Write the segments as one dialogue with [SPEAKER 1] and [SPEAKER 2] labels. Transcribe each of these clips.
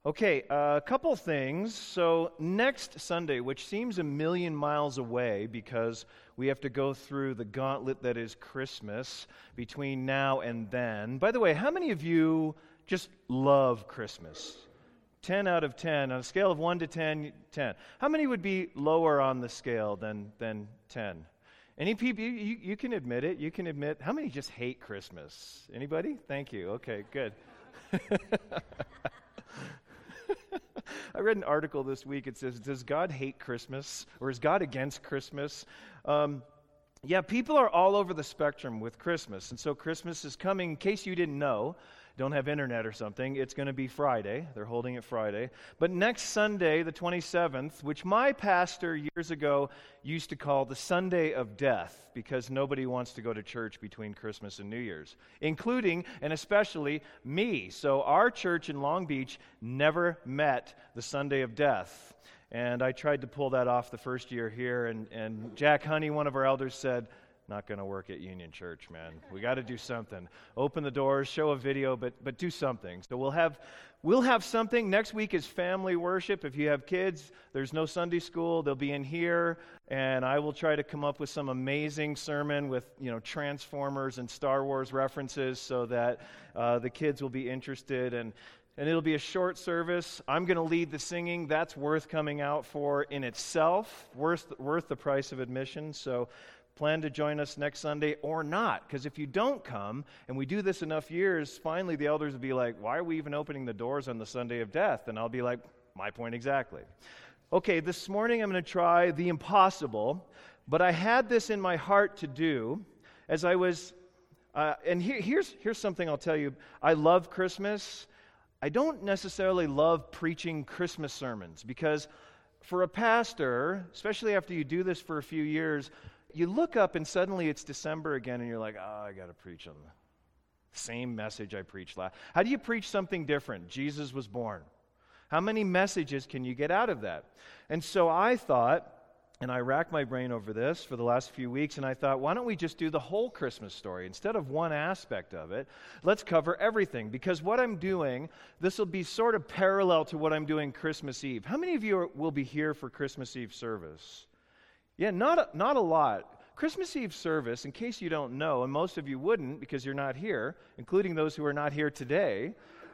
[SPEAKER 1] Okay, a couple things. So next Sunday, which seems a million miles away because we have to go through the gauntlet that is Christmas between now and then. By the way, how many of you just love Christmas? 10 out of 10. On a scale of 1 to 10, 10. How many would be lower on the scale than 10? Any people, you can admit it. You can admit, how many just hate Christmas? Anybody? Thank you. Okay, good. I read an article this week. It says, does God hate Christmas? Or is God against Christmas? Yeah, people are all over the spectrum with Christmas. And so Christmas is coming. In case you didn't know, don't have internet or something, it's going to be Friday. They're holding it Friday. But next Sunday, the 27th, which my pastor years ago used to call the Sunday of Death, because nobody wants to go to church between Christmas and New Year's, including and especially me. So our church in Long Beach never met the Sunday of Death. And I tried to pull that off the first year here, and Jack Honey, one of our elders, said, not going to work at Union Church, man. We got to do something. Open the doors, show a video, but do something. So we'll have something. Next week is family worship. If you have kids, there's no Sunday school. They'll be in here, and I will try to come up with some amazing sermon with, Transformers and Star Wars references so that the kids will be interested, and it'll be a short service. I'm going to lead the singing. That's worth coming out for in itself, worth the price of admission. So plan to join us next Sunday or not, because if you don't come, and we do this enough years, finally the elders will be like, why are we even opening the doors on the Sunday of Death? And I'll be like, my point exactly. Okay, this morning I'm going to try the impossible, but I had this in my heart to do as I was, and here's something I'll tell you. I love Christmas. I don't necessarily love preaching Christmas sermons, because for a pastor, especially after you do this for a few years, you look up and suddenly it's December again and you're like, I got to preach on the same message I preached last. How do you preach something different? Jesus was born. How many messages can you get out of that? And so I thought, and I racked my brain over this for the last few weeks, and I thought, why don't we just do the whole Christmas story? Instead of one aspect of it, let's cover everything. Because what I'm doing, this will be sort of parallel to what I'm doing Christmas Eve. How many of you will be here for Christmas Eve service? Yeah, not a lot. Christmas Eve service, in case you don't know, and most of you wouldn't because you're not here, including those who are not here today,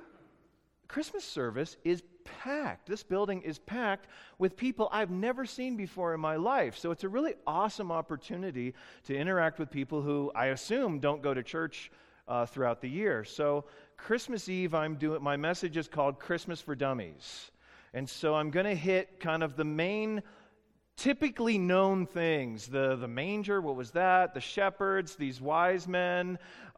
[SPEAKER 1] Christmas service is packed. This building is packed with people I've never seen before in my life. So it's a really awesome opportunity to interact with people who I assume don't go to church throughout the year. So Christmas Eve, my message is called Christmas for Dummies. And so I'm going to hit kind of the main typically known things, the manger, what was that? The shepherds, these wise men,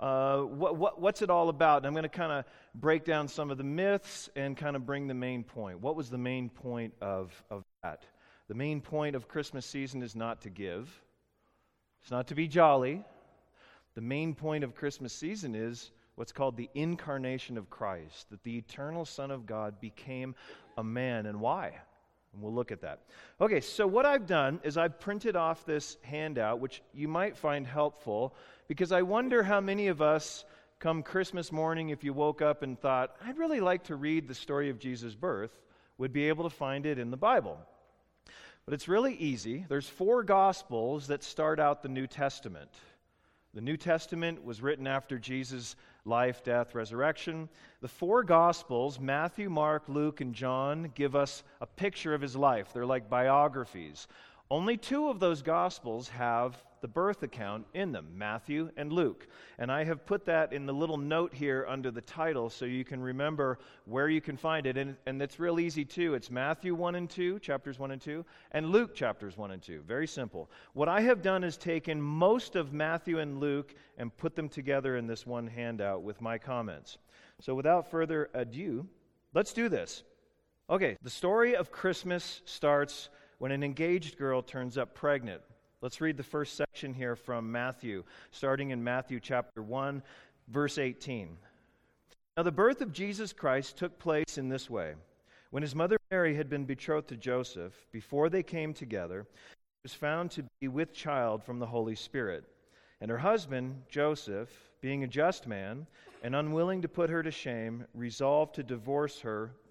[SPEAKER 1] what's it all about? And I'm going to kind of break down some of the myths and kind of bring the main point. What was the main point of that? The main point of Christmas season is not to give. It's not to be jolly. The main point of Christmas season is what's called the incarnation of Christ, that the eternal Son of God became a man. And why? And we'll look at that. Okay, so what I've done is I've printed off this handout, which you might find helpful, because I wonder how many of us come Christmas morning, if you woke up and thought, I'd really like to read the story of Jesus' birth, would be able to find it in the Bible. But it's really easy. There's 4 Gospels that start out the New Testament. The New Testament was written after Jesus' life, death, resurrection. The 4 Gospels, Matthew, Mark, Luke, and John, give us a picture of his life. They're like biographies. Only 2 of those Gospels have the birth account in them, Matthew and Luke. And I have put that in the little note here under the title so you can remember where you can find it. And it's real easy too. It's Matthew 1 and 2, chapters 1 and 2, and Luke chapters 1 and 2. Very simple. What I have done is taken most of Matthew and Luke and put them together in this one handout with my comments. So without further ado, let's do this. Okay, the story of Christmas starts when an engaged girl turns up pregnant. Let's read the first section here from Matthew, starting in Matthew chapter 1, verse 18. Now the birth of Jesus Christ took place in this way. When his mother Mary had been betrothed to Joseph, before they came together, she was found to be with child from the Holy Spirit. And her husband, Joseph, being a just man and unwilling to put her to shame, resolved to divorce her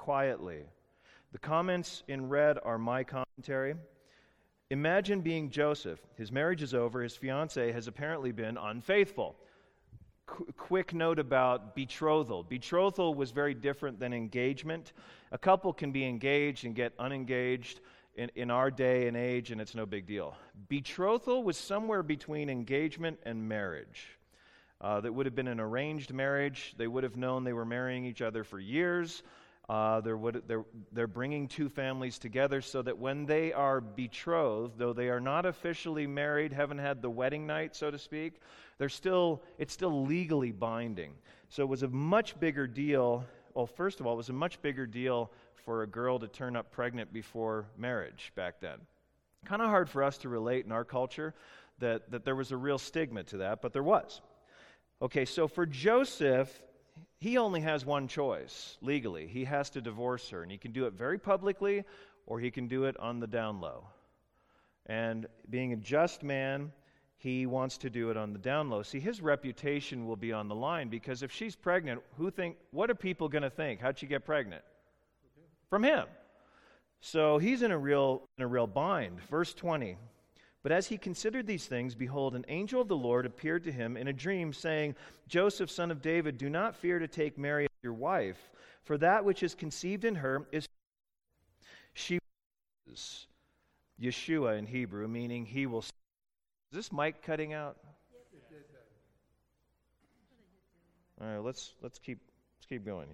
[SPEAKER 1] quietly. The comments in red are my commentary. Imagine being Joseph. His marriage is over. His fiancée has apparently been unfaithful. Quick note about betrothal. Betrothal was very different than engagement. A couple can be engaged and get unengaged in our day and age, and it's no big deal. Betrothal was somewhere between engagement and marriage. That would have been an arranged marriage. They would have known they were marrying each other for years. They're bringing two families together so that when they are betrothed, though they are not officially married, haven't had the wedding night, so to speak, it's still legally binding. So it was a much bigger deal. Well, first of all, it was a much bigger deal for a girl to turn up pregnant before marriage back then. Kind of hard for us to relate in our culture that there was a real stigma to that, but there was. Okay, so for Joseph, he only has one choice legally. He has to divorce her, and he can do it very publicly, or he can do it on the down low. And being a just man, he wants to do it on the down low. See, his reputation will be on the line, because if she's pregnant, what are people going to think? How'd she get pregnant? From him. So he's in a real bind. Verse 20. But as he considered these things, behold, an angel of the Lord appeared to him in a dream, saying, Joseph, son of David, do not fear to take Mary as your wife, for that which is conceived in her is she is Yeshua in Hebrew, meaning he will. Is this mic cutting out? All right, let's keep going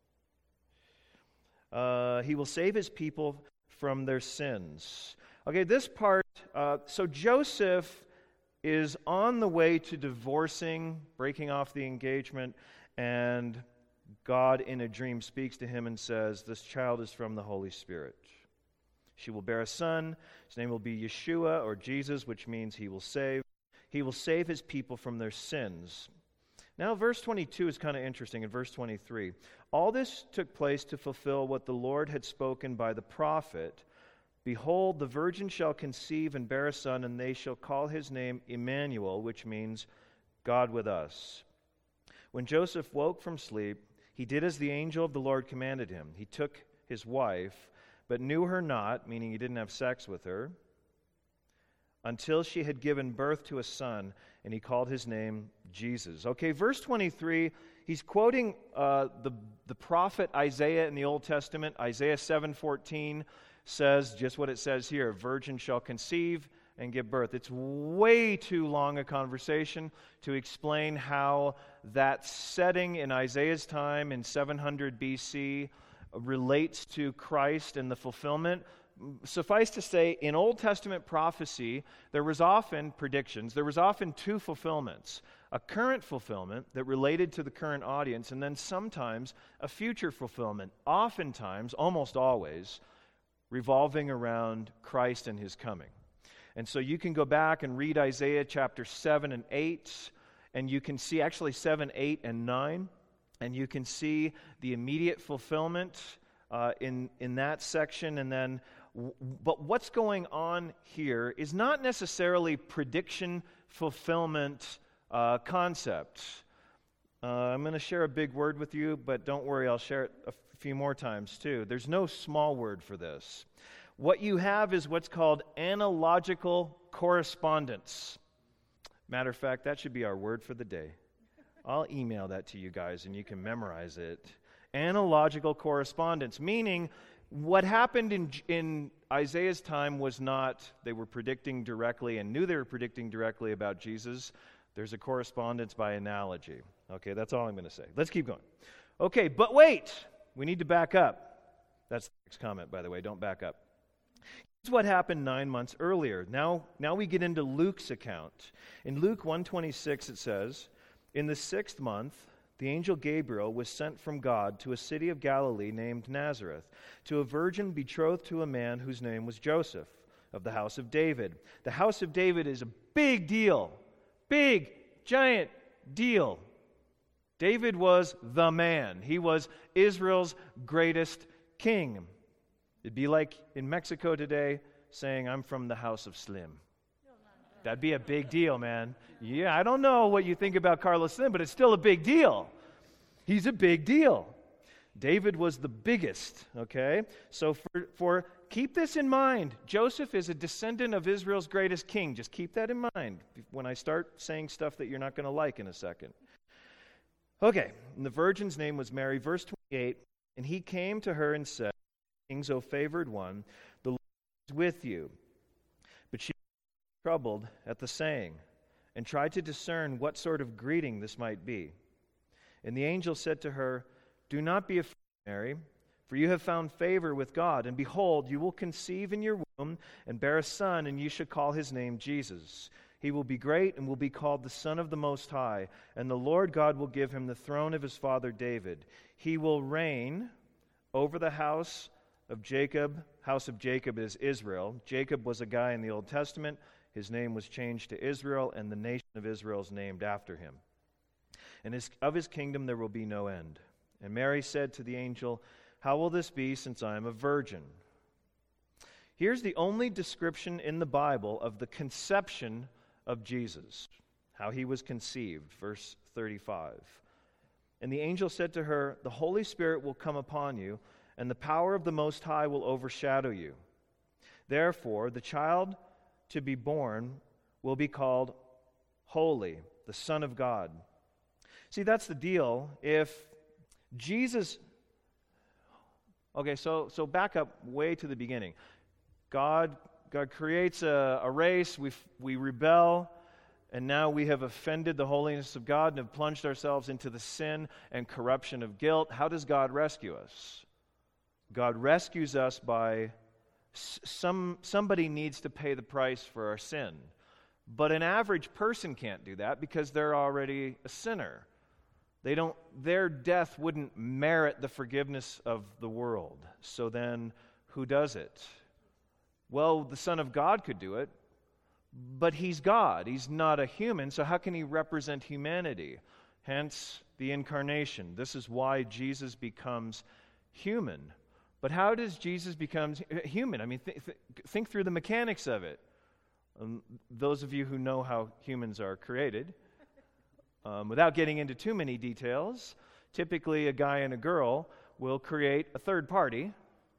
[SPEAKER 1] here. He will save his people from their sins. Okay, this part, so Joseph is on the way to divorcing, breaking off the engagement, and God in a dream speaks to him and says, this child is from the Holy Spirit. She will bear a son. His name will be Yeshua, or Jesus, which means he will save. He will save his people from their sins. Now, verse 22 is kind of interesting, in verse 23. All this took place to fulfill what the Lord had spoken by the prophet. Behold, the virgin shall conceive and bear a son, and they shall call his name Emmanuel, which means God with us. When Joseph woke from sleep, he did as the angel of the Lord commanded him. He took his wife, but knew her not, meaning he didn't have sex with her, until she had given birth to a son, and he called his name Jesus. Okay, verse 23, he's quoting the prophet Isaiah in the Old Testament. Isaiah 7:14 says just what it says here, a virgin shall conceive and give birth. It's way too long a conversation to explain how that setting in Isaiah's time in 700 BC relates to Christ and the fulfillment. Suffice to say, in Old Testament prophecy, there was often predictions. There was often two fulfillments. A current fulfillment that related to the current audience, and then sometimes a future fulfillment, oftentimes, almost always, revolving around Christ and his coming. And so you can go back and read Isaiah chapter 7 and 8, and you can see actually 7, 8, and 9, and you can see the immediate fulfillment in that section. And then, but what's going on here is not necessarily prediction fulfillment concept. I'm going to share a big word with you, but don't worry, I'll share it a few more times too. There's no small word for this. What you have is what's called analogical correspondence. Matter of fact, that should be our word for the day. I'll email that to you guys and you can memorize it. Analogical correspondence, meaning what happened in Isaiah's time was not, they were predicting directly and knew they were predicting directly about Jesus. There's a correspondence by analogy. Okay, that's all I'm going to say. Let's keep going. Okay, but wait, we need to back up. That's the next comment, by the way, don't back up. Here's what happened 9 months earlier. Now we get into Luke's account. In Luke 1:26 it says, in the 6th month, the angel Gabriel was sent from God to a city of Galilee named Nazareth, to a virgin betrothed to a man whose name was Joseph, of the house of David. The house of David is a big deal. Big, giant deal. David was the man. He was Israel's greatest king. It'd be like in Mexico today saying, I'm from the house of Slim. That'd be a big deal, man. Yeah, I don't know what you think about Carlos Slim, but it's still a big deal. He's a big deal. David was the biggest, okay? So for keep this in mind. Joseph is a descendant of Israel's greatest king. Just keep that in mind when I start saying stuff that you're not going to like in a second. Okay, and the virgin's name was Mary. Verse 28, and he came to her and said, "Kings, O favored one, the Lord is with you." But she was troubled at the saying, and tried to discern what sort of greeting this might be. And the angel said to her, "Do not be afraid, Mary, for you have found favor with God. And behold, you will conceive in your womb and bear a son, and you shall call his name Jesus. He will be great and will be called the Son of the Most High. And the Lord God will give him the throne of his father David. He will reign over the house of Jacob. House of Jacob is Israel. Jacob was a guy in the Old Testament. His name was changed to Israel, and the nation of Israel is named after him. And of his kingdom there will be no end." And Mary said to the angel, "How will this be, since I am a virgin?" Here's the only description in the Bible of the conception of Jesus, how he was conceived, verse 35. And the angel said to her, "The Holy Spirit will come upon you, and the power of the Most High will overshadow you. Therefore, the child to be born will be called Holy, the Son of God." See, that's the deal. If Jesus... Okay, so back up way to the beginning. God creates a race, we rebel, and now we have offended the holiness of God and have plunged ourselves into the sin and corruption of guilt. How does God rescue us? God rescues us by somebody needs to pay the price for our sin. But an average person can't do that because they're already a sinner. Their death wouldn't merit the forgiveness of the world. So then, who does it? Well, the Son of God could do it, but he's God. He's not a human, so how can he represent humanity? Hence, the incarnation. This is why Jesus becomes human. But how does Jesus become human? I mean, think through the mechanics of it. Those of you who know how humans are created, without getting into too many details, typically a guy and a girl will create a third party.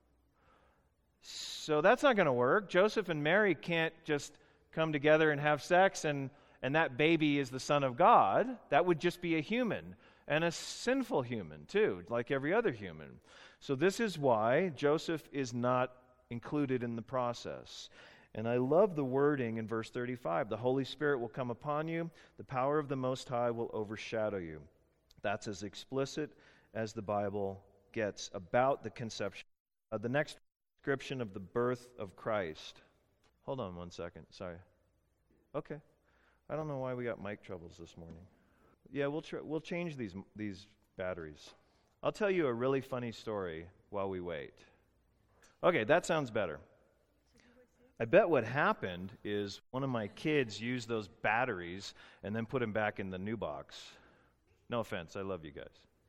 [SPEAKER 1] So that's not going to work. Joseph and Mary can't just come together and have sex and that baby is the Son of God. That would just be a human, and a sinful human too, like every other human. So this is why Joseph is not included in the process. And I love the wording in verse 35. The Holy Spirit will come upon you. The power of the Most High will overshadow you. That's as explicit as the Bible gets about the conception. The next description of the birth of Christ. Hold on one second. Sorry. Okay. I don't know why we got mic troubles this morning. Yeah, we'll change these batteries. I'll tell you a really funny story while we wait. Okay, that sounds better. I bet what happened is one of my kids used those batteries and then put them back in the new box. No offense, I love you guys.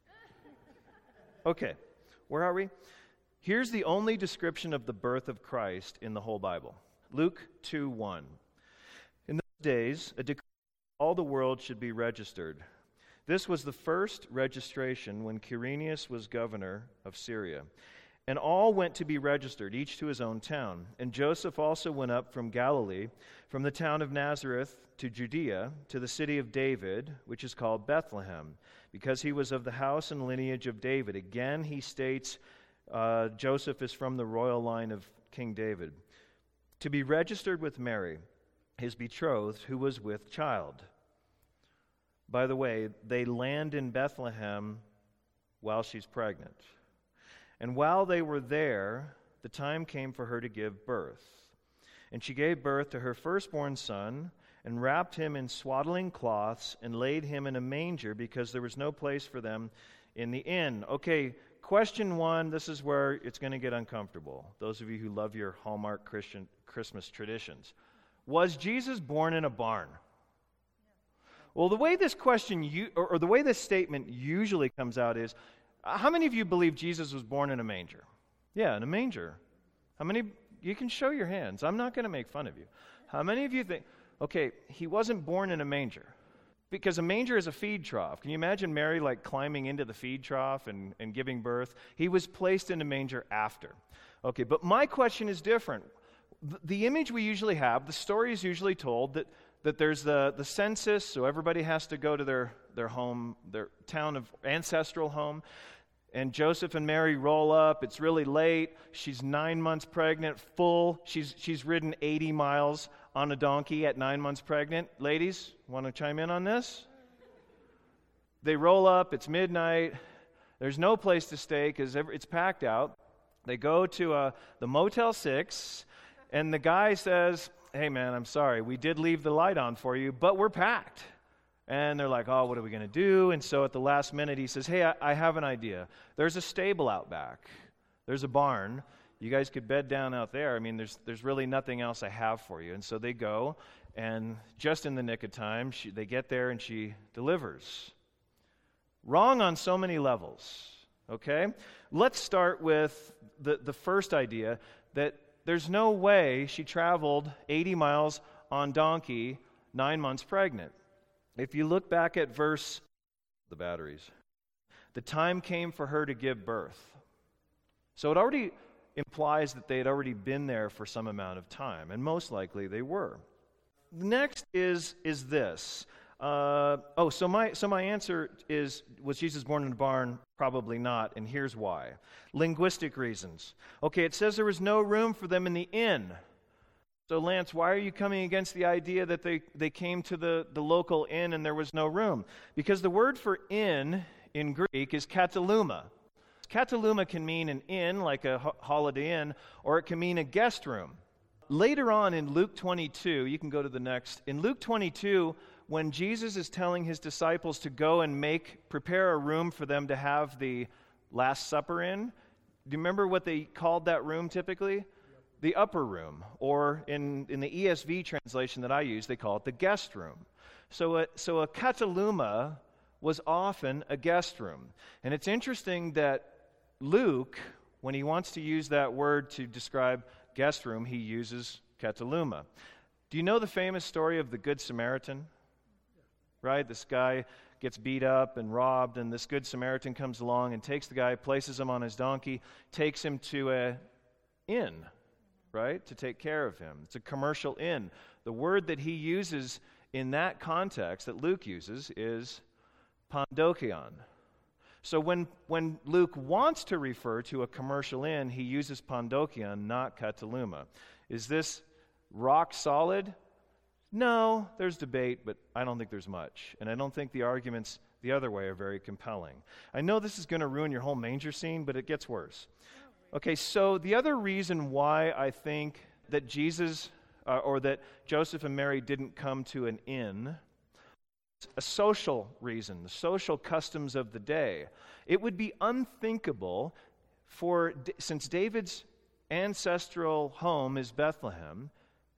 [SPEAKER 1] Okay, where are we? Here's the only description of the birth of Christ in the whole Bible. Luke 2:1. In those days, a decree that all the world should be registered. This was the first registration when Quirinius was governor of Syria. And all went to be registered, each to his own town. And Joseph also went up from Galilee, from the town of Nazareth to Judea, to the city of David, which is called Bethlehem, because he was of the house and lineage of David. Again, he states Joseph is from the royal line of King David. To be registered with Mary, his betrothed, who was with child. By the way, they land in Bethlehem while she's pregnant. And while they were there, the time came for her to give birth. And she gave birth to her firstborn son, and wrapped him in swaddling cloths, and laid him in a manger, because there was no place for them in the inn. Okay, question one, this is where it's going to get uncomfortable. Those of you who love your Hallmark Christian Christmas traditions. Was Jesus born in a barn? Well, the way this question, or the way this statement usually comes out is, how many of you believe Jesus was born in a manger? Yeah, in a manger. How many? You can show your hands. I'm not going to make fun of you. How many of you think, okay, he wasn't born in a manger? Because a manger is a feed trough. Can you imagine Mary like climbing into the feed trough and giving birth? He was placed in a manger after. Okay, but my question is different. The image we usually have, the story is usually told that there's the census, so everybody has to go to their home, their town of ancestral home. And Joseph and Mary roll up. It's really late. She's 9 months pregnant, full. She's ridden 80 miles on a donkey at 9 months pregnant. Ladies, want to chime in on this? They roll up. It's midnight. There's no place to stay because it's packed out. They go to the Motel 6, and the guy says, "Hey, man, I'm sorry. We did leave the light on for you, but we're packed." And they're like, "Oh, what are we going to do?" And so at the last minute, he says, "Hey, I have an idea. There's a stable out back. There's a barn. You guys could bed down out there. I mean, there's really nothing else I have for you." And so they go, and just in the nick of time, they get there, and she delivers. Wrong on so many levels, okay? Let's start with the first idea, that there's no way she traveled 80 miles on donkey 9 months pregnant. If you look back at the time came for her to give birth. So it already implies that they had already been there for some amount of time, and most likely they were. Next is this. So my answer is, was Jesus born in a barn? Probably not, and here's why. Linguistic reasons. Okay, it says there was no room for them in the inn. So Lance, why are you coming against the idea that they came to the local inn and there was no room? Because the word for inn in Greek is kataluma. Kataluma can mean an inn, like a Holiday Inn, or it can mean a guest room. Later on in Luke 22, you can go to the next. In Luke 22, when Jesus is telling his disciples to go and prepare a room for them to have the Last Supper in, do you remember what they called that room typically? The upper room, or in the ESV translation that I use, they call it the guest room. So a kataluma was often a guest room. And it's interesting that Luke, when he wants to use that word to describe guest room, he uses kataluma. Do you know the famous story of the Good Samaritan? Right? This guy gets beat up and robbed, and this Good Samaritan comes along and takes the guy, places him on his donkey, takes him to an inn, right, to take care of him. It's a commercial inn. The word that he uses in that context, that Luke uses, is pandokion. So when Luke wants to refer to a commercial inn, he uses pandokion, not kataluma. Is this rock solid? No, there's debate, but I don't think there's much. And I don't think the arguments the other way are very compelling. I know this is going to ruin your whole manger scene, but it gets worse. Okay, so the other reason why I think that Jesus or that Joseph and Mary didn't come to an inn, a social reason, the social customs of the day. It would be unthinkable since David's ancestral home is Bethlehem,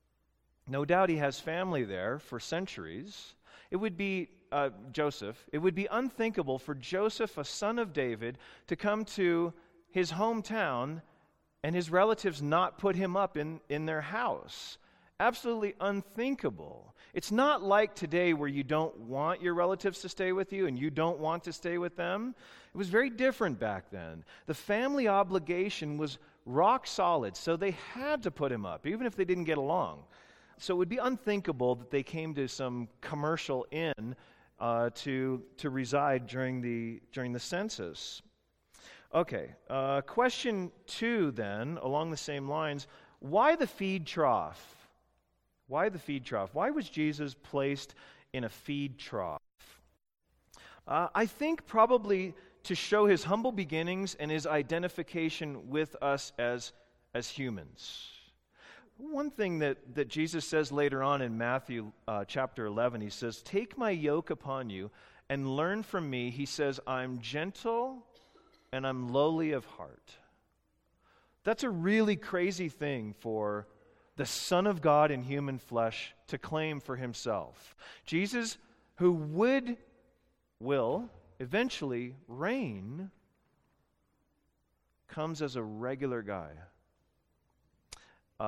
[SPEAKER 1] no doubt he has family there for centuries. It would be Joseph. It would be unthinkable for Joseph, a son of David, to come to his hometown and his relatives not put him up in their house. Absolutely unthinkable. It's not like today where you don't want your relatives to stay with you and you don't want to stay with them. It was very different back then. The family obligation was rock solid, so they had to put him up, even if they didn't get along. So it would be unthinkable that they came to some commercial inn to reside during the census. Okay, question 2 then, along the same lines. Why the feed trough? Why the feed trough? Why was Jesus placed in a feed trough? I think probably to show his humble beginnings and his identification with us as humans. One thing that Jesus says later on in Matthew chapter 11, he says, "Take my yoke upon you and learn from me." He says, "I'm gentle and I'm lowly of heart." That's a really crazy thing for the Son of God in human flesh to claim for himself. Jesus, who will eventually reign, comes as a regular guy.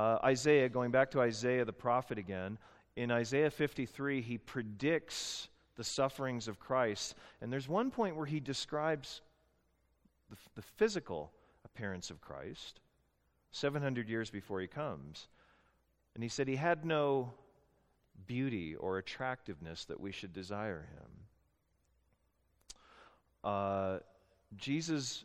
[SPEAKER 1] Isaiah, going back to Isaiah the prophet again, in Isaiah 53, he predicts the sufferings of Christ. And there's one point where he describes the physical appearance of Christ, 700 years before he comes. And he said he had no beauty or attractiveness that we should desire him. Jesus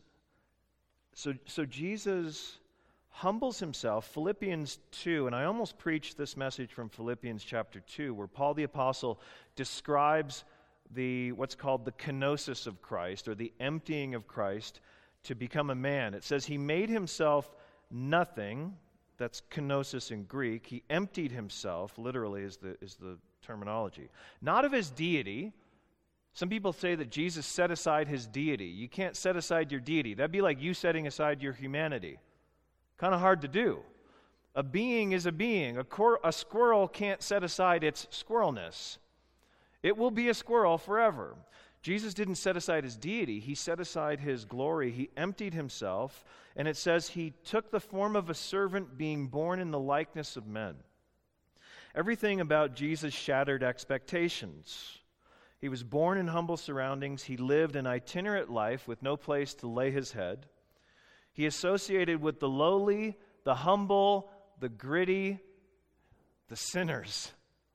[SPEAKER 1] humbles himself. Philippians 2, and I almost preached this message from Philippians chapter 2, where Paul the Apostle describes what's called the kenosis of Christ, or the emptying of Christ to become a man. It says he made himself nothing. That's kenosis in Greek. He emptied himself, literally is the terminology. Not of his deity. Some people say that Jesus set aside his deity. You can't set aside your deity. That'd be like you setting aside your humanity. Kind of hard to do. A being is a being. A squirrel can't set aside its squirrelness. It will be a squirrel forever. Jesus didn't set aside his deity. He set aside his glory. He emptied himself. And it says he took the form of a servant, being born in the likeness of men. Everything about Jesus shattered expectations. He was born in humble surroundings. He lived an itinerant life with no place to lay his head. He associated with the lowly, the humble, the gritty, the sinners.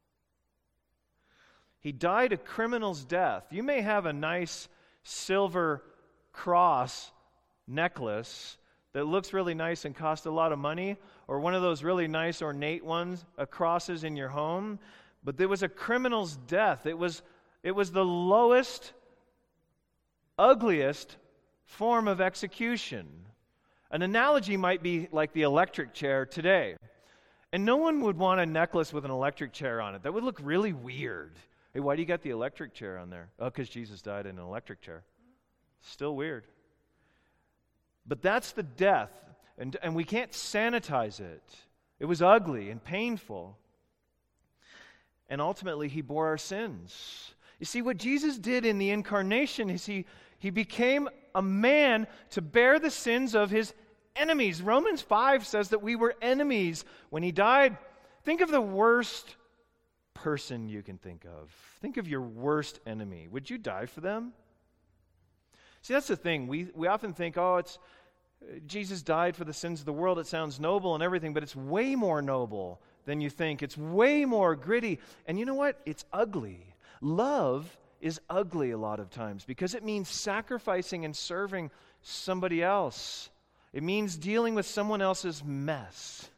[SPEAKER 1] He died a criminal's death. You may have a nice silver cross necklace that looks really nice and costs a lot of money, or one of those really nice ornate ones, crosses in your home, but there was a criminal's death. It was the lowest, ugliest form of execution. An analogy might be like the electric chair today. And no one would want a necklace with an electric chair on it. That would look really weird. Hey, why do you got the electric chair on there? Oh, because Jesus died in an electric chair. Still weird. But that's the death, and we can't sanitize it. It was ugly and painful. And ultimately, he bore our sins. You see, what Jesus did in the incarnation is he became a man to bear the sins of his enemies. Romans 5 says that we were enemies when he died. Think of the worst person you can think of. Think of your worst enemy. Would you die for them? See, that's the thing. We often think, it's Jesus died for the sins of the world. It sounds noble and everything, but it's way more noble than you think. It's way more gritty. And you know what? It's ugly. Love is ugly a lot of times because it means sacrificing and serving somebody else. It means dealing with someone else's mess.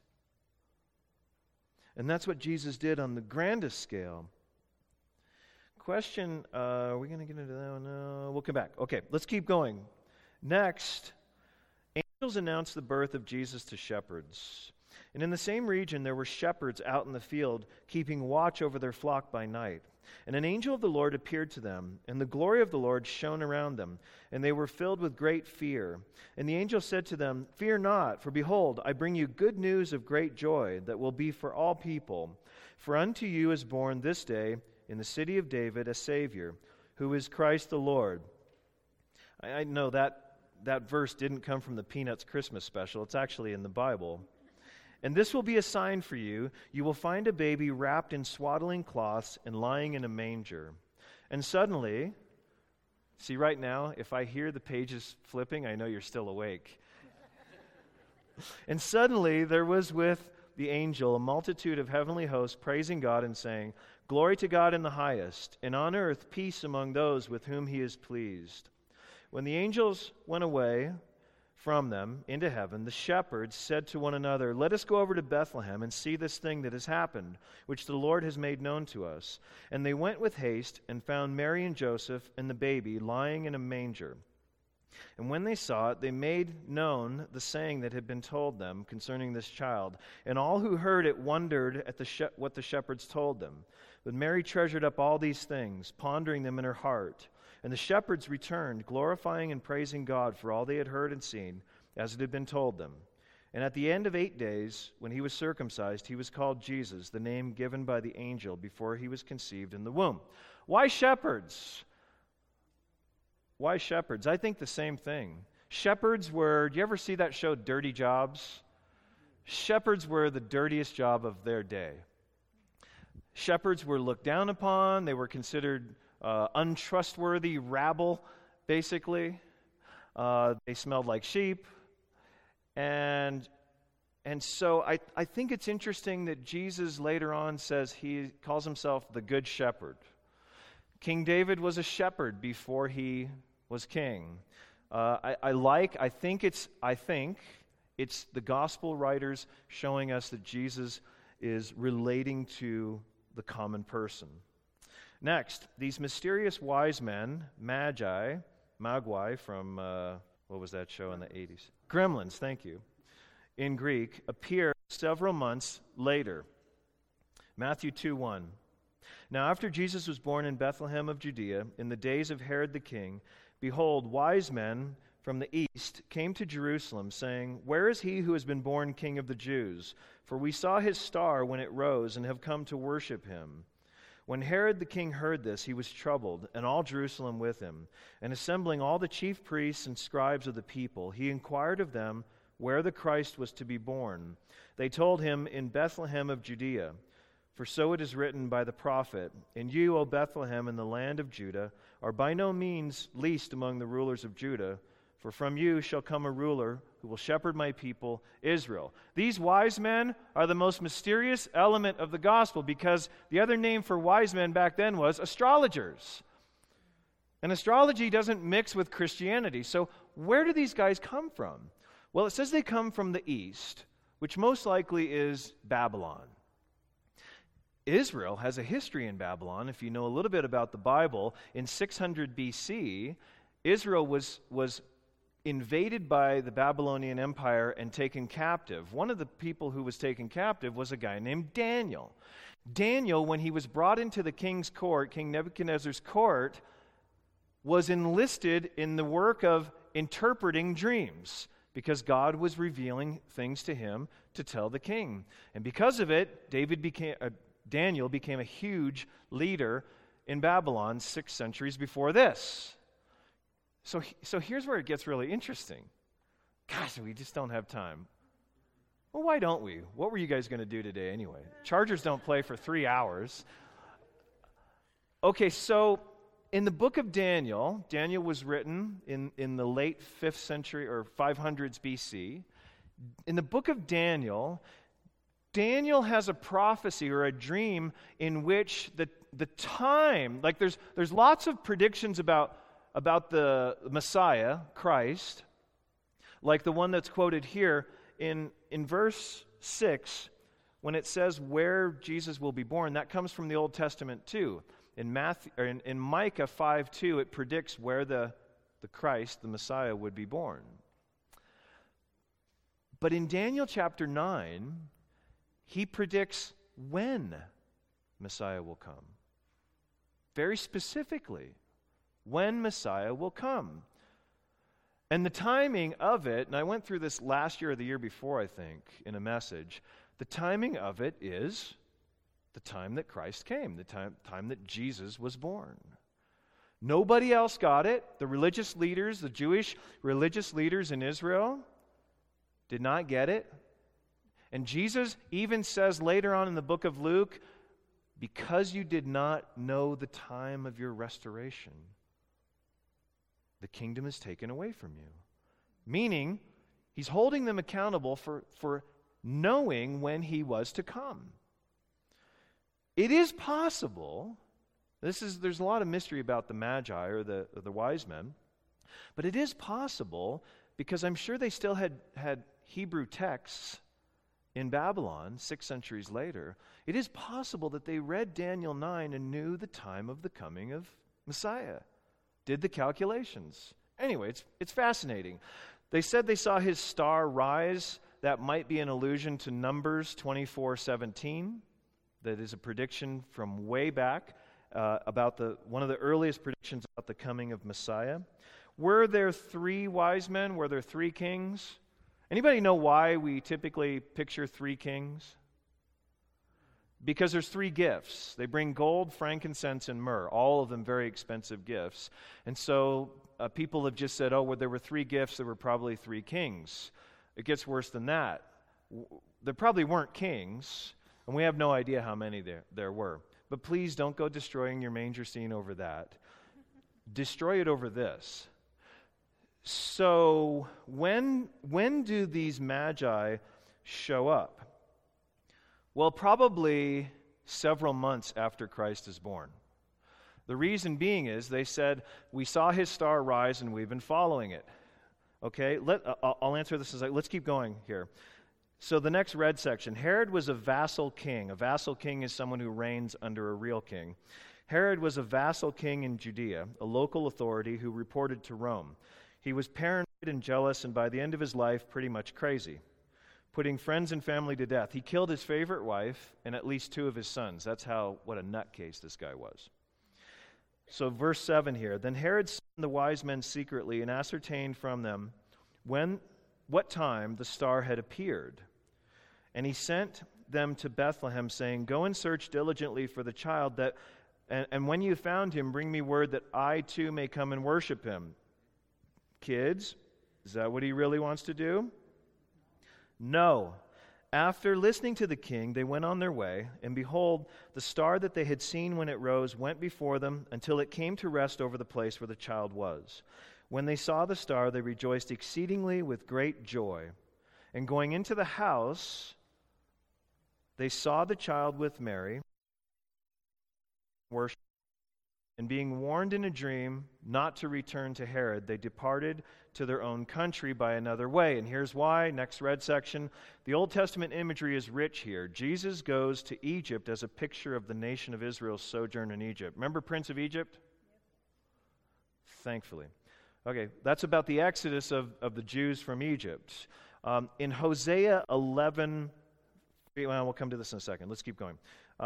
[SPEAKER 1] And that's what Jesus did on the grandest scale. Question, are we going to get into that one? No, we'll come back. Okay, let's keep going. Next, angels announced the birth of Jesus to shepherds. And in the same region there were shepherds out in the field, keeping watch over their flock by night. And an angel of the Lord appeared to them, and the glory of the Lord shone around them, and they were filled with great fear. And the angel said to them, "Fear not, for behold, I bring you good news of great joy that will be for all people. For unto you is born this day in the city of David a Savior, who is Christ the Lord." I know that verse didn't come from the Peanuts Christmas special. It's actually in the Bible. "And this will be a sign for you. You will find a baby wrapped in swaddling cloths and lying in a manger." And suddenly, see right now, if I hear the pages flipping, I know you're still awake. "And suddenly there was with the angel a multitude of heavenly hosts praising God and saying, 'Glory to God in the highest, and on earth peace among those with whom he is pleased.' When the angels went away from them into heaven, the shepherds said to one another, 'Let us go over to Bethlehem and see this thing that has happened, which the Lord has made known to us.' And they went with haste and found Mary and Joseph and the baby lying in a manger. And when they saw it, they made known the saying that had been told them concerning this child. And all who heard it wondered at what the shepherds told them. But Mary treasured up all these things, pondering them in her heart. And the shepherds returned, glorifying and praising God for all they had heard and seen, as it had been told them. And at the end of 8 days, when he was circumcised, he was called Jesus, the name given by the angel before he was conceived in the womb." Why shepherds? Why shepherds? I think the same thing. Shepherds were, do you ever see that show, Dirty Jobs? Shepherds were the dirtiest job of their day. Shepherds were looked down upon. They were considered untrustworthy rabble, basically. They smelled like sheep. And so I think it's interesting that Jesus later on says he calls himself the Good Shepherd. King David was a shepherd before he was king. I think it's the gospel writers showing us that Jesus is relating to the common person. Next, these mysterious wise men, Magui from, what was that show in the 80s? Gremlins, thank you, in Greek, appear several months later. Matthew 2:1. Now after Jesus was born in Bethlehem of Judea, in the days of Herod the king, behold, wise men from the east came to Jerusalem, saying, Where is he who has been born King of the Jews? For we saw his star when it rose and have come to worship him. When Herod the king heard this, he was troubled, and all Jerusalem with him. And assembling all the chief priests and scribes of the people, he inquired of them where the Christ was to be born. They told him, In Bethlehem of Judea. For so it is written by the prophet, And you, O Bethlehem, in the land of Judah, are by no means least among the rulers of Judah, for from you shall come a ruler who will shepherd my people, Israel. These wise men are the most mysterious element of the gospel, because the other name for wise men back then was astrologers. And astrology doesn't mix with Christianity. So where do these guys come from? Well, it says they come from the east, which most likely is Babylon. Israel has a history in Babylon. If you know a little bit about the Bible, in 600 BC, Israel was invaded by the Babylonian Empire and taken captive. One of the people who was taken captive was a guy named Daniel. Daniel, when he was brought into the king's court, King Nebuchadnezzar's court, was enlisted in the work of interpreting dreams, because God was revealing things to him to tell the king. And because of it, Daniel became a huge leader in Babylon 6 centuries before this. So here's where it gets really interesting. Gosh, we just don't have time. Well, why don't we? What were you guys going to do today anyway? Chargers don't play for 3 hours. Okay, so in the book of Daniel was written in the late 5th century or 500s BC. In the book of Daniel has a prophecy or a dream in which the time, like there's lots of predictions about the Messiah, Christ, like the one that's quoted here in verse 6, when it says where Jesus will be born. That comes from the Old Testament too. In Micah 5:2, it predicts where the Christ, the Messiah, would be born. But in Daniel chapter 9, he predicts when Messiah will come. Very specifically, when Messiah will come. And the timing of it, and I went through this last year or the year before, I think, in a message. The timing of it is the time that Christ came, the time that Jesus was born. Nobody else got it. The religious leaders, the Jewish religious leaders in Israel, did not get it. And Jesus even says later on in the book of Luke, because you did not know the time of your restoration, the kingdom is taken away from you. Meaning, he's holding them accountable for knowing when he was to come. It is possible, there's a lot of mystery about the Magi or the wise men, but it is possible, because I'm sure they still had Hebrew texts in Babylon 6 centuries later. It is possible that they read Daniel 9 and knew the time of the coming of Messiah. Did the calculations. Anyway, it's fascinating. They said they saw his star rise. That might be an allusion to Numbers 24:17. That is a prediction from way back about one of the earliest predictions about the coming of Messiah. Were there 3 wise men? Were there 3 kings? Anybody know why we typically picture 3 kings? Because there's 3 gifts. They bring gold, frankincense, and myrrh, all of them very expensive gifts. And so people have just said, well, there were 3 gifts, there were probably 3 kings. It gets worse than that. There probably weren't kings, and we have no idea how many there were. but please don't go destroying your manger scene over that. Destroy it over this. So when do these magi show up? Well, probably several months after Christ is born. The reason being is they said, we saw his star rise and we've been following it. Okay, I'll answer this as let's keep going here. So the next red section, Herod was a vassal king. A vassal king is someone who reigns under a real king. Herod was a vassal king in Judea, a local authority who reported to Rome. He was paranoid and jealous, and by the end of his life, pretty much crazy, putting friends and family to death. He killed his favorite wife and at least 2 of his sons. That's what a nutcase this guy was. So verse 7 here, then Herod summoned the wise men secretly and ascertained from them what time the star had appeared. And he sent them to Bethlehem, saying, go and search diligently for the child, and when you found him, bring me word that I too may come and worship him. Kids, is that what he really wants to do? No. After listening to the king, they went on their way, and behold, the star that they had seen when it rose went before them until it came to rest over the place where the child was. When they saw the star, they rejoiced exceedingly with great joy. And going into the house, they saw the child with Mary, worship. And being warned in a dream not to return to Herod, they departed to their own country by another way. And here's why, next red section. The Old Testament imagery is rich here. Jesus goes to Egypt as a picture of the nation of Israel's sojourn in Egypt. Remember Prince of Egypt? Thankfully. Okay, that's about the exodus of the Jews from Egypt. In Hosea 11, well, we'll come to this in a second. Let's keep going.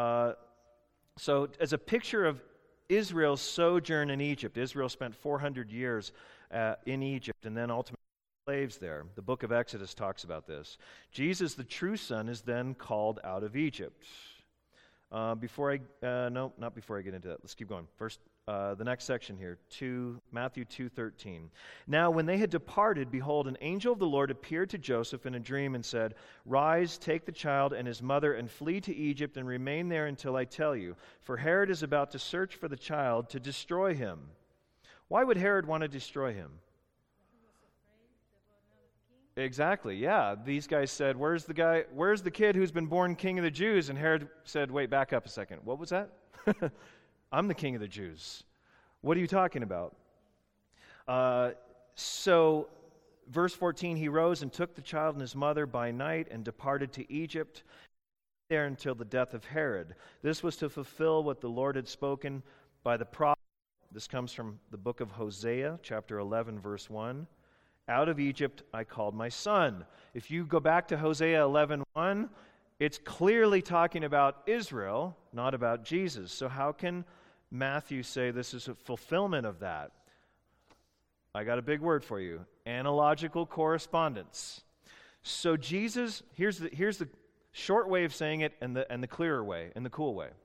[SPEAKER 1] So as a picture of Israel's sojourn in Egypt, Israel spent 400 years in Egypt and then ultimately slaves there. The book of Exodus talks about this. Jesus, the true son, is then called out of Egypt. Not before I get into that. Let's keep going. First, the next section here, Matthew 2:13. Now, when they had departed, behold, an angel of the Lord appeared to Joseph in a dream and said, rise, take the child and his mother and flee to Egypt and remain there until I tell you. For Herod is about to search for the child to destroy him. Why would Herod want to destroy him? Exactly, yeah. These guys said, where's the kid who's been born king of the Jews? And Herod said, wait, back up a second. What was that? I'm the king of the Jews. What are you talking about? So, verse 14, he rose and took the child and his mother by night and departed to Egypt, there until the death of Herod. This was to fulfill what the Lord had spoken by the prophet. This comes from the book of Hosea, chapter 11, verse 1. Out of Egypt I called my son. If you go back to Hosea 11:1, it's clearly talking about Israel, not about Jesus. So how can Matthew say this is a fulfillment of that? I got a big word for you. Analogical correspondence. So Jesus, here's the short way of saying it and the clearer way and the cool way.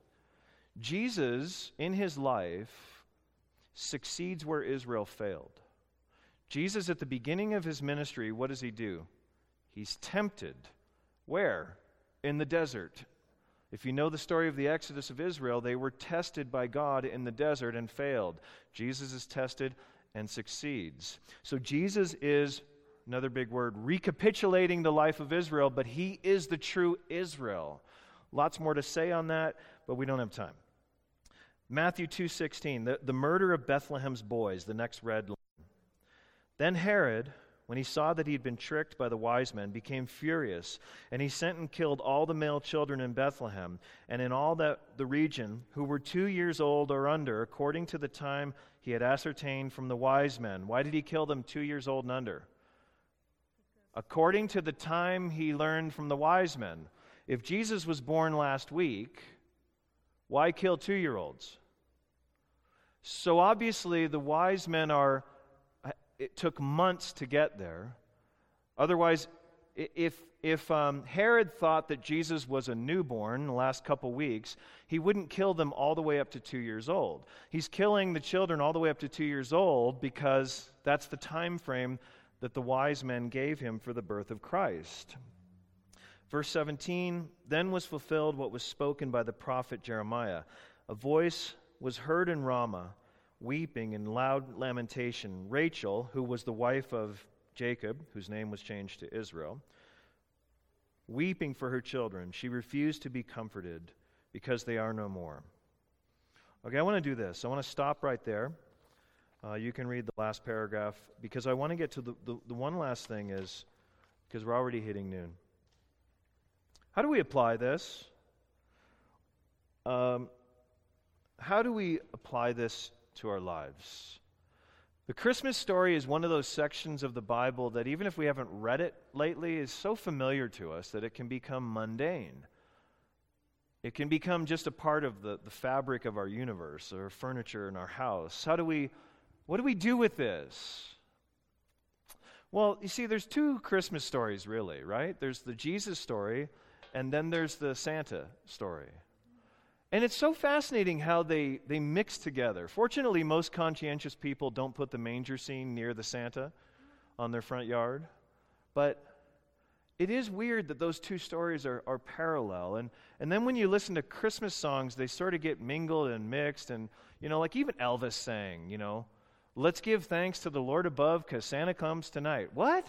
[SPEAKER 1] Jesus, in his life, succeeds where Israel failed. Jesus, at the beginning of his ministry, what does he do? He's tempted. Where? In the desert. If you know the story of the Exodus of Israel, they were tested by God in the desert and failed. Jesus is tested and succeeds. So Jesus is, another big word, recapitulating the life of Israel, but he is the true Israel. Lots more to say on that, but we don't have time. Matthew 2:16, the murder of Bethlehem's boys, the next red line. Then Herod, when he saw that he had been tricked by the wise men, became furious, and he sent and killed all the male children in Bethlehem and in all the region who were 2 years old or under, according to the time he had ascertained from the wise men. Why did he kill them 2 years old and under? According to the time he learned from the wise men. If Jesus was born last week, why kill 2-year-olds? So obviously the wise men it took months to get there. Otherwise, if Herod thought that Jesus was a newborn in the last couple weeks, he wouldn't kill them all the way up to 2 years old. He's killing the children all the way up to 2 years old because that's the time frame that the wise men gave him for the birth of Christ. Verse 17, then was fulfilled what was spoken by the prophet Jeremiah. A voice was heard in Ramah, weeping and loud lamentation. Rachel, who was the wife of Jacob, whose name was changed to Israel, weeping for her children. She refused to be comforted because they are no more. Okay, I want to do this. I want to stop right there. You can read the last paragraph, because I want to get to the one last thing is, because we're already hitting noon. How do we apply this? How do we apply this to our lives? The Christmas story is one of those sections of the Bible that even if we haven't read it lately, is so familiar to us that it can become mundane. It can become just a part of the fabric of our universe or furniture in our house. What do we do with this? Well, you see, there's two Christmas stories really, right? There's the Jesus story, and then there's the Santa story. And it's so fascinating how they mix together. Fortunately, most conscientious people don't put the manger scene near the Santa on their front yard. But it is weird that those two stories are parallel. And then when you listen to Christmas songs, they sort of get mingled and mixed. And, like even Elvis sang, let's give thanks to the Lord above because Santa comes tonight. What?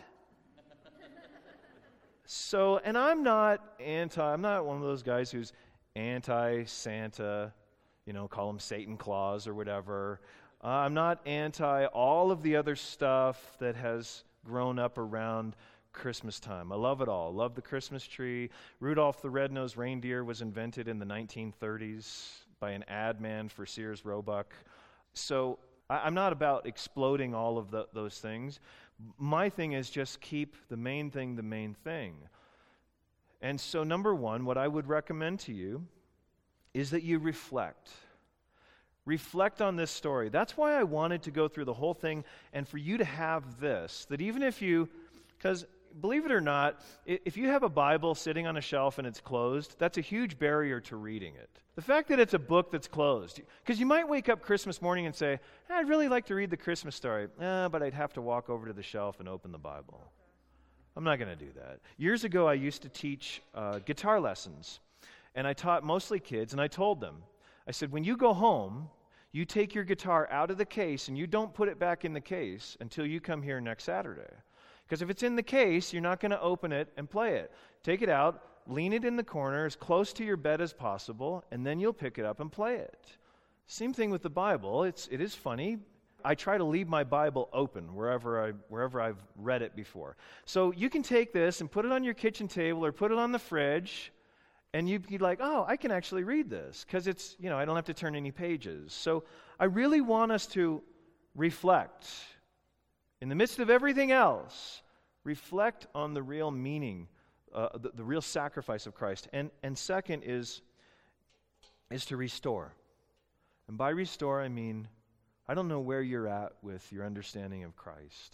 [SPEAKER 1] So, and I'm not one of those guys who's anti-Santa, call him Satan Claus or whatever. I'm not anti all of the other stuff that has grown up around Christmas time. I love it all. Love the Christmas tree. Rudolph the Red-Nosed Reindeer was invented in the 1930s by an ad man for Sears Roebuck. So I'm not about exploding all of those things. My thing is just keep the main thing the main thing. And so number one, what I would recommend to you is that you reflect. Reflect on this story. That's why I wanted to go through the whole thing and for you to have this, that even if because believe it or not, if you have a Bible sitting on a shelf and it's closed, that's a huge barrier to reading it. The fact that it's a book that's closed, because you might wake up Christmas morning and say, I'd really like to read the Christmas story, but I'd have to walk over to the shelf and open the Bible. I'm not going to do that. Years ago, I used to teach guitar lessons, and I taught mostly kids, and I told them, I said, when you go home, you take your guitar out of the case, and you don't put it back in the case until you come here next Saturday. Because if it's in the case, you're not going to open it and play it. Take it out, lean it in the corner as close to your bed as possible, and then you'll pick it up and play it. Same thing with the Bible. It is funny. I try to leave my Bible open wherever I've read it before. So you can take this and put it on your kitchen table or put it on the fridge, and you'd be like, oh, I can actually read this because it's, I don't have to turn any pages. So I really want us to reflect. In the midst of everything else, reflect on the real meaning, the real sacrifice of Christ. And second is to restore. And by restore, I mean, I don't know where you're at with your understanding of Christ.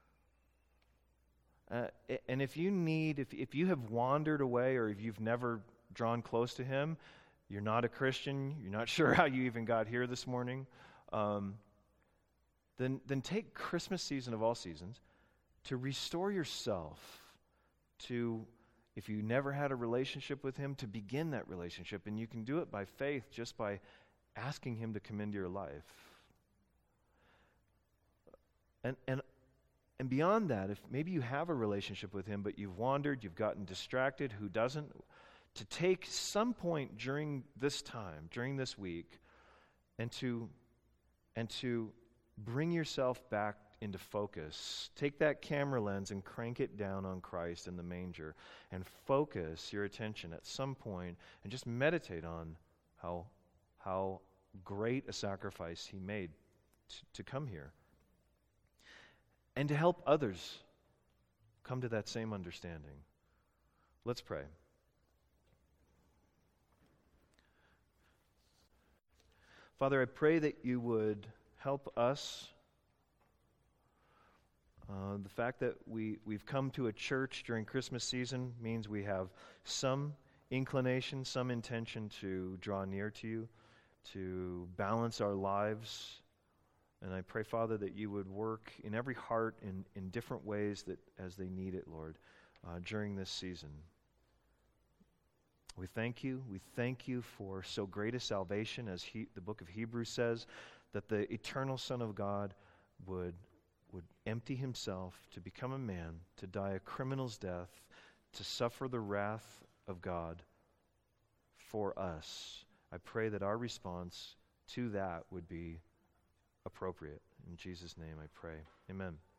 [SPEAKER 1] And if you have wandered away or if you've never drawn close to Him, you're not a Christian, you're not sure how you even got here this morning, then take Christmas season of all seasons to restore yourself to, if you never had a relationship with Him, to begin that relationship. And you can do it by faith, just by asking Him to come into your life. And beyond that, if maybe you have a relationship with Him, but you've wandered, you've gotten distracted, who doesn't? To take some point during this time, during this week, and to bring yourself back into focus. Take that camera lens and crank it down on Christ in the manger and focus your attention at some point and just meditate on how great a sacrifice He made to come here. And to help others come to that same understanding. Let's pray. Father, I pray that you would help us. The fact that we've come to a church during Christmas season means we have some inclination, some intention to draw near to you, to balance our lives. And I pray, Father, that you would work in every heart in different ways that as they need it, Lord, during this season. We thank you. We thank you for so great a salvation, as the book of Hebrews says, that the eternal Son of God would empty himself to become a man, to die a criminal's death, to suffer the wrath of God for us. I pray that our response to that would be appropriate. In Jesus' name I pray. Amen.